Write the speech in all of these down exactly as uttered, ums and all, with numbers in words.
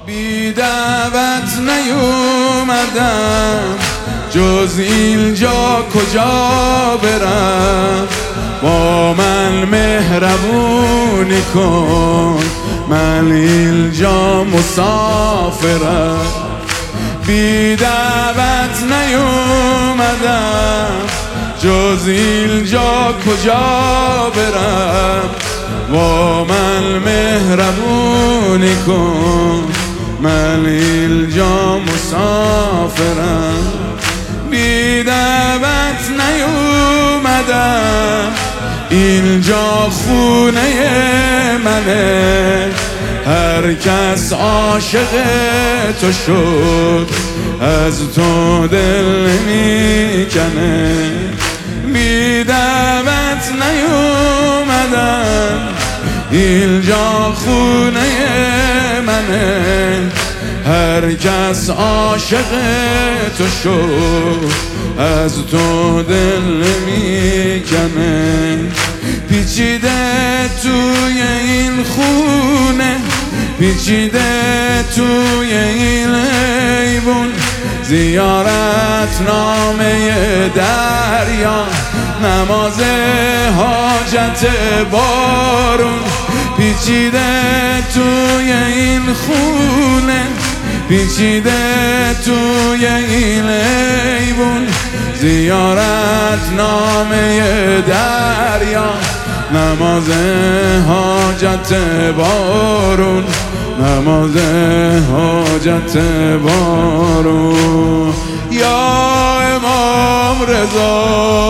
بی دعوت نیومدم، جز اینجا کجا برم؟ با من مهربونی کن، من اینجا مسافرم. بی دعوت نیومدم، جز اینجا کجا برم؟ با من مهربونی کن، من اینجا مسافرم. بی دعوت نیومدم، اینجا خونه منه. هر کس عاشق تو شد، از تو دل نمیکنه. بی دعوت نیومدم، اینجا خونه منه. هر کس عاشق تو شد، از تو دل نمیکنه. پیچیده توی این خونه، پیچیده توی این ایوون، زیارت نامه دریا، نماز حاجت بارون. پیچیده توی این خونه، پیچیده توی این ایوون، زیارت نامه دریا، نماز حاجت بارون، نماز حاجت بارون. یا امام رضا،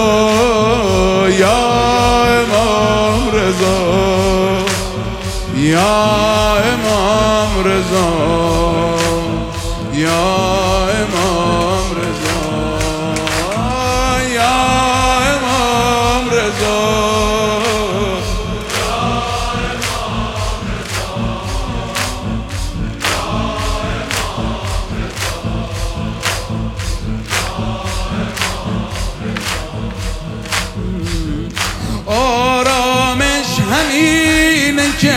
یا امام رضا، یا امام رضا، یا امام رضا، یا امام رضا، یا امام رضا، یا امام رضا. آرامش همینه که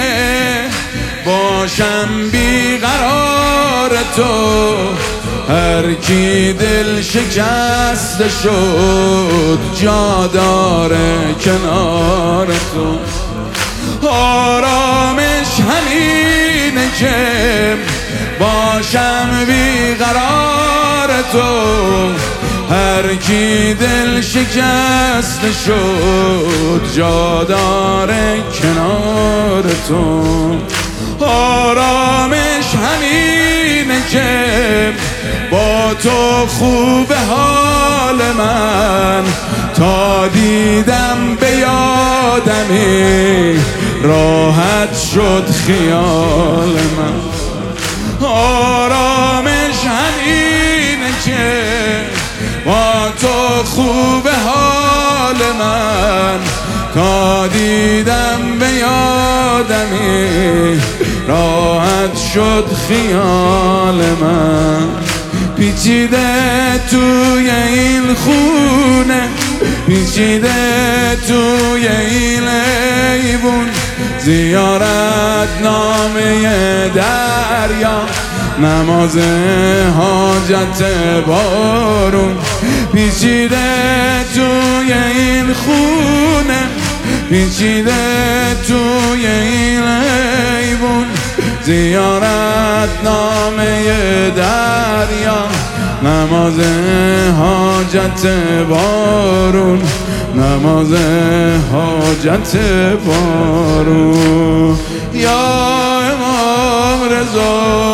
باشم بیقرار تو، هر کی دل شکسته شد، جا داره کنار تو. آرامش همینه که باشم بیقرار تو، هر کی دل شکسته شد، جا داره کنار تو. آرامش همینه که با تو خوب حال من، تا دیدم به یادمی، راحت شد خیال من. آرامش همینه که با تو خوب حال من، تا دیدم به یادمی، راحت شد خیال من. پیچیده توی این خونه، پیچیده توی این ایوون، زیارت نامه دریا، نماز حاجت بارون. پیچیده توی این خونه، پیچیده توی این ایوون، زیارت نامه دریا، نماز حاجت بارون، نماز حاجت بارون. یا امام رضا،